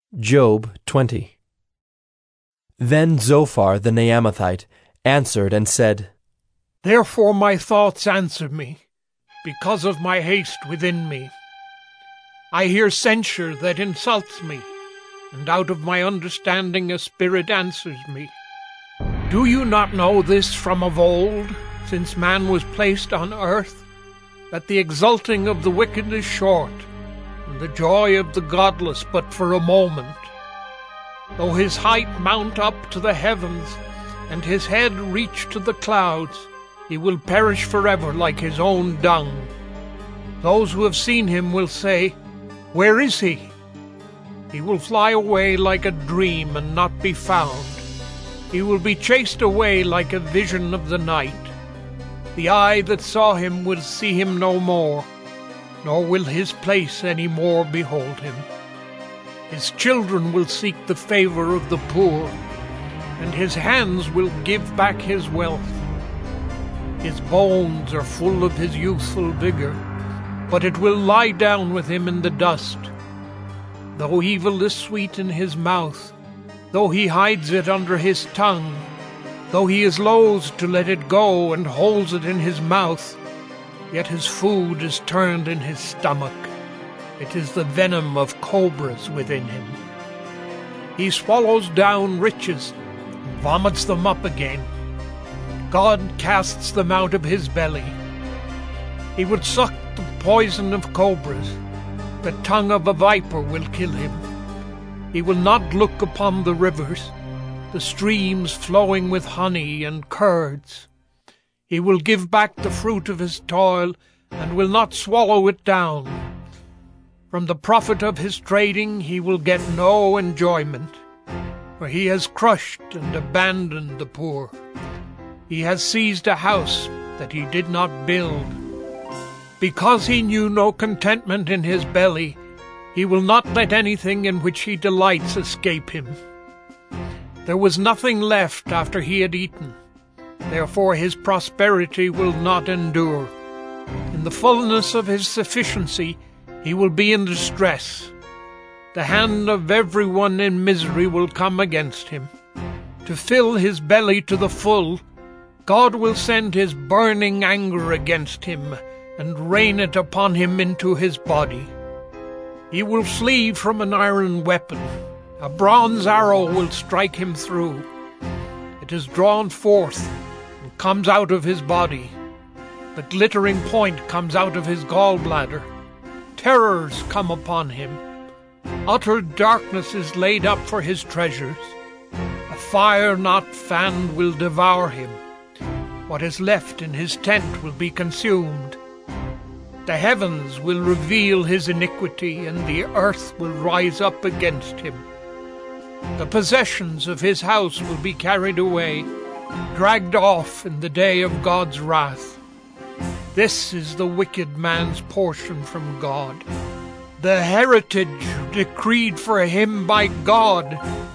Job 20. Then Zophar the Naamathite answered and said, Therefore my thoughts answer me, because of my haste within me. I hear censure that insults me, and out of my understanding a spirit answers me. Do you not know this from of old, since man was placed on earth, that the exulting of the wicked is short, and the joy of the godless but for a moment? Though his height mount up to the heavens, and his head reach to the clouds, he will perish forever like his own dung. Those who have seen him will say, Where is he? He will fly away like a dream and not be found. He will be chased away like a vision of the night. The eye that saw him will see him no more, nor will his place any more behold him. His children will seek the favor of the poor, and his hands will give back his wealth. His bones are full of his youthful vigor, but it will lie down with him in the dust. Though evil is sweet in his mouth, though he hides it under his tongue, though he is loath to let it go and holds it in his mouth, yet his food is turned in his stomach. It is the venom of cobras within him. He swallows down riches and vomits them up again. God casts them out of his belly. He would suck the poison of cobras. The tongue of a viper will kill him. He will not look upon the rivers, the streams flowing with honey and curds. He will give back the fruit of his toil and will not swallow it down. From the profit of his trading he will get no enjoyment, for he has crushed and abandoned the poor. He has seized a house that he did not build. Because he knew no contentment in his belly, he will not let anything in which he delights escape him. There was nothing left after he had eaten, therefore his prosperity will not endure. In the fullness of his sufficiency he will be in distress. The hand of everyone in misery will come against him. To fill his belly to the full, God will send his burning anger against him and rain it upon him into his body. He will flee from an iron weapon. A bronze arrow will strike him through. It is drawn forth and comes out of his body. The glittering point comes out of his gallbladder. Terrors come upon him. Utter darkness is laid up for his treasures. A fire not fanned will devour him. What is left in his tent will be consumed. The heavens will reveal his iniquity, and the earth will rise up against him. The possessions of his house will be carried away, dragged off in the day of God's wrath. This is the wicked man's portion from God, the heritage decreed for him by God.